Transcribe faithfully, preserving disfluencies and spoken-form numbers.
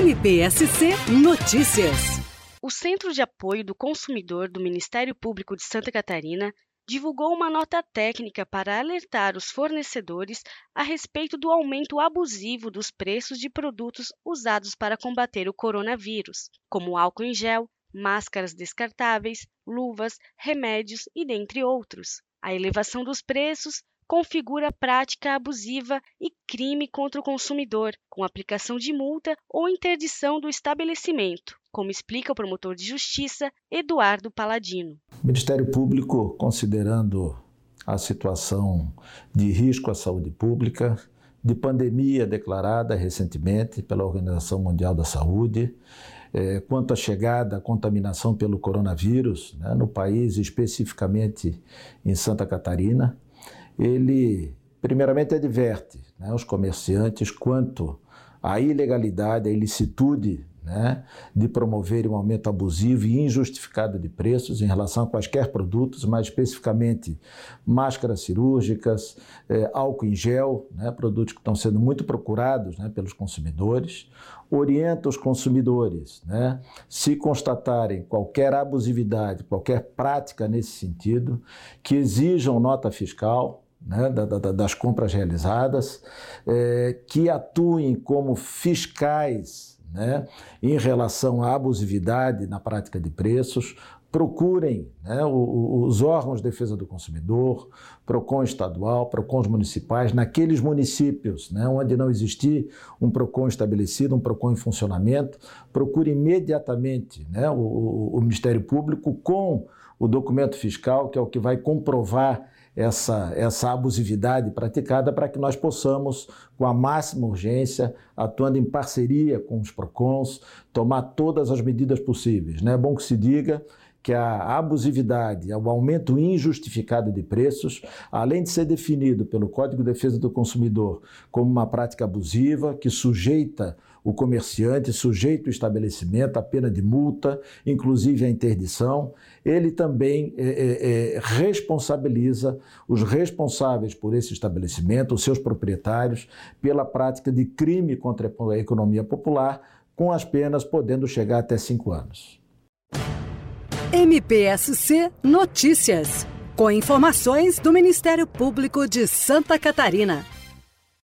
M P S C Notícias. O Centro de Apoio do Consumidor do Ministério Público de Santa Catarina divulgou uma nota técnica para alertar os fornecedores a respeito do aumento abusivo dos preços de produtos usados para combater o coronavírus, como álcool em gel, máscaras descartáveis, luvas, remédios e dentre outros. A elevação dos preços configura prática abusiva e crime contra o consumidor, com aplicação de multa ou interdição do estabelecimento, como explica o promotor de justiça Eduardo Paladino. O Ministério Público, considerando a situação de risco à saúde pública, de pandemia declarada recentemente pela Organização Mundial da Saúde, eh, quanto à chegada à contaminação pelo coronavírus, né, no país, especificamente em Santa Catarina, ele primeiramente adverte, né, os comerciantes quanto à ilegalidade, à ilicitude, né, de promover um aumento abusivo e injustificado de preços em relação a quaisquer produtos, mais especificamente máscaras cirúrgicas, eh, álcool em gel, né, produtos que estão sendo muito procurados, né, pelos consumidores. Orienta os consumidores, né, se constatarem qualquer abusividade, qualquer prática nesse sentido, que exijam nota fiscal, né, da, da, das compras realizadas, eh, que atuem como fiscais, né, em relação à abusividade na prática de preços, procurem, né, os órgãos de defesa do consumidor, PROCON estadual, PROCONs municipais, naqueles municípios, né, onde não existir um PROCON estabelecido, um PROCON em funcionamento, procure imediatamente, né, o, o Ministério Público com o documento fiscal, que é o que vai comprovar Essa, essa abusividade praticada, para que nós possamos, com a máxima urgência, atuando em parceria com os PROCONs, tomar todas as medidas possíveis. É bom que se diga que a abusividade, o aumento injustificado de preços, além de ser definido pelo Código de Defesa do Consumidor como uma prática abusiva, que sujeita o comerciante, sujeita o estabelecimento à pena de multa, inclusive à interdição, ele também é, é, responsabiliza os responsáveis por esse estabelecimento, os seus proprietários, pela prática de crime contra a economia popular, com as penas podendo chegar até cinco anos. M P S C Notícias, com informações do Ministério Público de Santa Catarina.